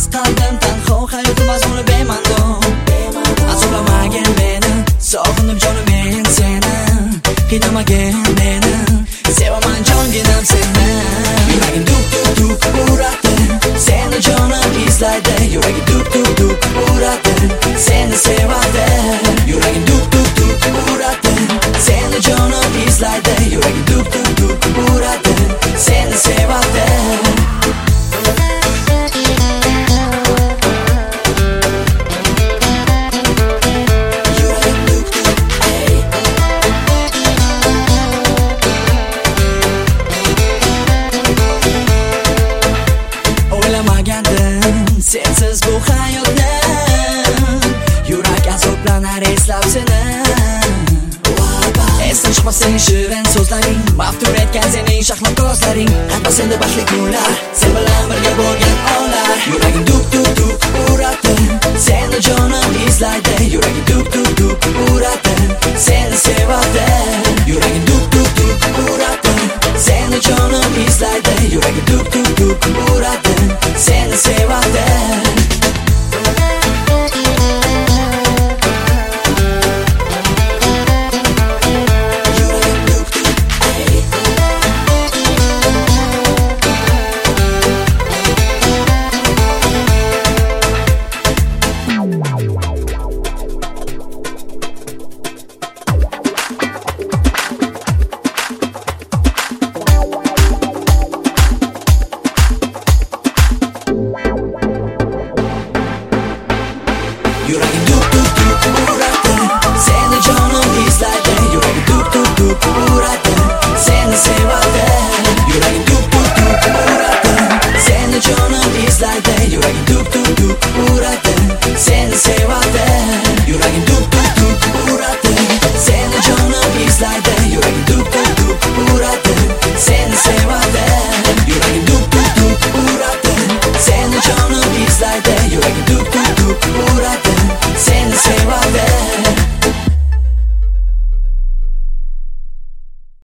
qalbim tanho, hayotim azmuni bema'no. Azoblamagin meni, sog'indim jonim men seni. Qiynamagin meni, sevaman jonginam seni. Yuragim duk duk duk uradi, seni jonim izlaydi. Yuragim duk duk duk uradi, seni sevadi. Yuragim duk duk duk uradi, seni jonim izlaydi. Yuragim duk duk duk uradi, seni sevadi. Sensiz bu hayotni, yurak azoblanar eslab seni. Esdan chiqmas sening shirin so'zlaring, maftun etgan sening shahlo ko'zlaring. Hamma senda baxtli kunlar, sen bilan birga bo'lgan onlar. Yuragim duk duk duk uradi, seni jonim izlaydi. Yuragim duk duk duk uradi, seni sevadi.